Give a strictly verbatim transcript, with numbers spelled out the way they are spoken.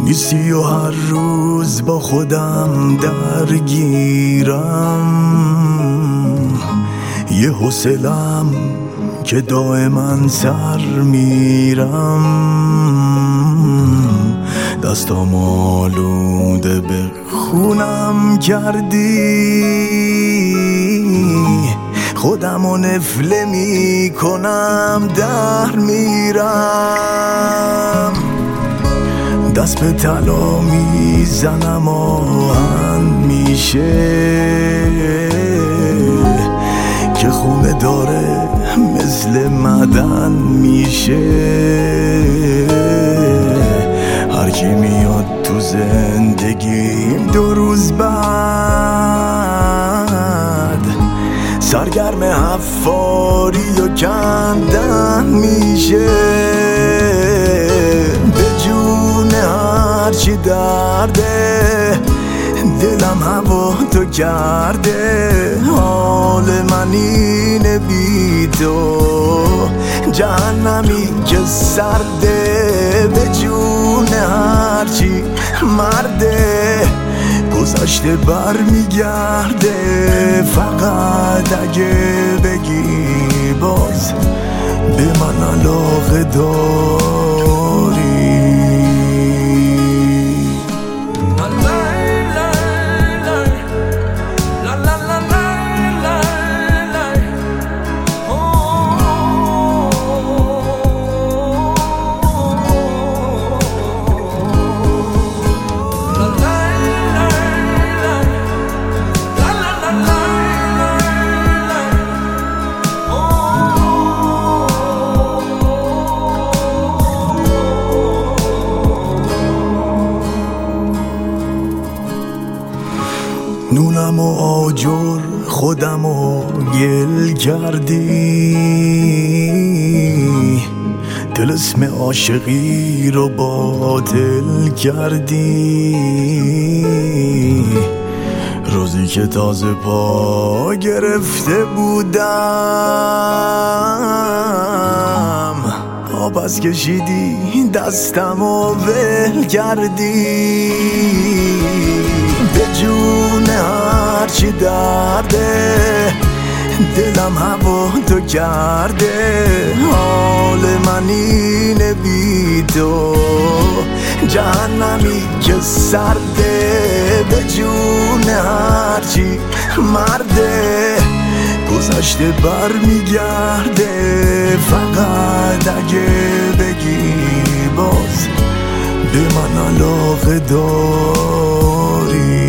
نیستی و هر روز با خودم درگیرم، یه حوصله‌ام که دائما سر میرم، دستام آلوده به خونم کردی، خودمو نفله میکنم در میرم، دست به طلا میزنم آهن میشه که خونه داره مثل معدن میشه، هر کی میاد تو زندگیم دو روز بعد سرگرم حفاری و کندن میشه، به جون هرچی درده دلم هوا تو کرده، حال من اینه بی تو جهنمی که سرده، به جون هرچی مرده گذشته بر میگرده، فقط اگه بگی باز به من علاقه داری. نونم و آجر خودم و گل کردی، طلسم عاشقی رو باطل کردی، روزی که تازه پا گرفته بودم آب از کشیدی دستم و ول کردی، به جون هرچی درده دلم هوا تو کرده، حال من اینه بی تو جهنمی که سرده، به جون هرچی مرده گذشته بر میگرده، فقط اگه بگی باز به من علاقه داری.